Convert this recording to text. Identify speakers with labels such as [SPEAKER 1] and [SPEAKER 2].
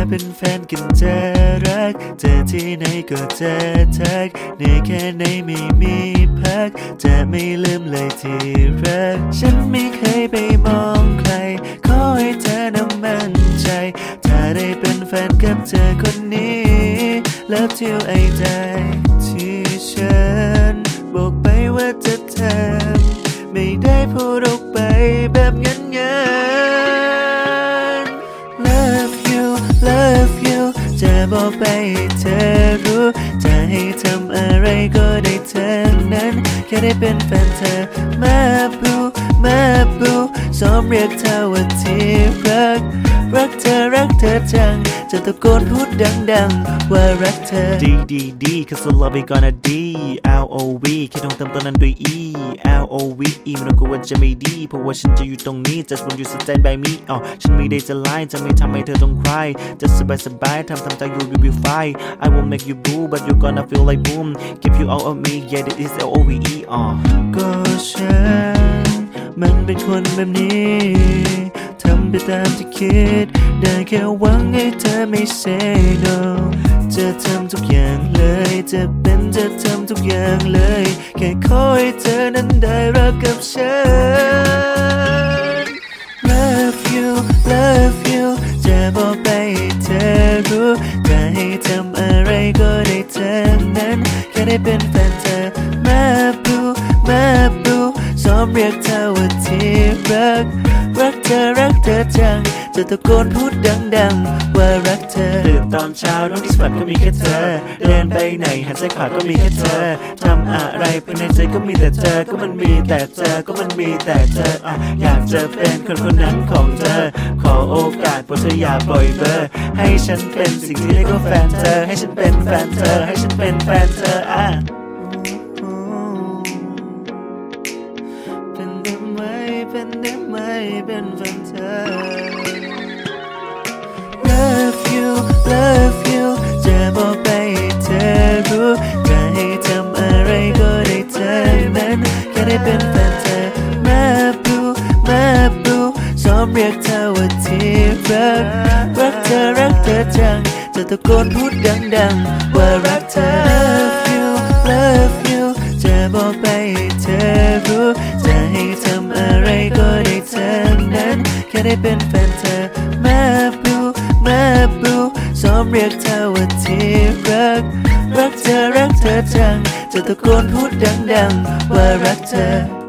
[SPEAKER 1] เป็นแฟนกันจะรักเจอที่ไหนก็จะทักเหนื่อยแค่ไหนไม่มีพักจะไม่ลืมเลยที่รักฉันไม่เคยไปมองใครขอให้เธอนั้นมั่นใจถ้าได้เป็นแฟนกับเธอคนนี้แล้วเที่ยวไอ้ใจที่ฉันบอกไปว่าจะทำไม่ได้พูดออกไปแบบงั้นLove you love you จะบอกไปให้เธอรู้จะให้ทำอะไรก็ได้เท่านั้นแค่ได้เป็นแฟนเธอมาบูซ้อมเรียกเธอว่าที่รักเธอจังจะตะโกนพูดดังๆว่ารักเธอD cause I love it gonna D LOV แค่ต้องเติมตัวนั้นด้วย E LOVE ไม่ต้องกลัวว่าจะไม่ดีเพราะว่าฉันจะอยู่ตรงนี้ just want you to stand by me ฉันไม่ได้จะไล่จะไม่ทำให้เธอต้อง cry justสบายทำใจ you will be fine I won't make you blue but you gonna feel like boom give you all of me yeah this is LOVE ก็ฉันมันเป็นคนแบบนี้ทำไปตามที่คิดได้แค่หวังให้เธอไม่ say no จะทำทุกอย่างเลยจะทำทุกอย่างเลยแค่ขอให้เธอนั้นได้รักกับฉัน Love you จะบอกไปให้เธอรู้จะให้ทำอะไรก็ได้ทั้งนั้นแค่ได้เป็นแฟนเธอมาบูซ้อมเรียกเธอว่าที่รักเธอจังจะตะโกนพูดดังๆว่ารักเธอตื่นตอนเช้าน้องที่ฝันก็มีแค่เธอเดินไปไหนหันซ้ายขวาก็มีแค่เธอทำอะไรภายในใจก็มีแต่เธอก็มันมีแต่เธอก็มันมีแต่เธออยากจะเป็นคนนั้นของเธอขอโอกาสโปรดเธออย่าปล่อยเบอร์ให้ฉันเป็นสิ่งที่เรียกว่าแฟนเธอให้ฉันเป็นแฟนเธอให้ฉันเป็นแฟนเธอเป็นได้ไหมเป็นแฟนเธอ Love you จะบอกไปให้เธอรู้จะให้ทำอะไรก็ได้เท่านั้นแค่ได้เป็นแฟนเธอมาบูซ้อมเรียกเธอว่าที่รักเธอจังจะตะโกนพูดดังๆว่ารักเธอ Love you จะบอกไปให้เธอรู้จะให้ทำอะไรก็ได้ทั้งนั้นแค่ได้เป็นแฟนเธอมาบูซ้อมเรียกเธอว่าที่รักเธอจังจะตะโกนพูดดังๆว่ารักเธอ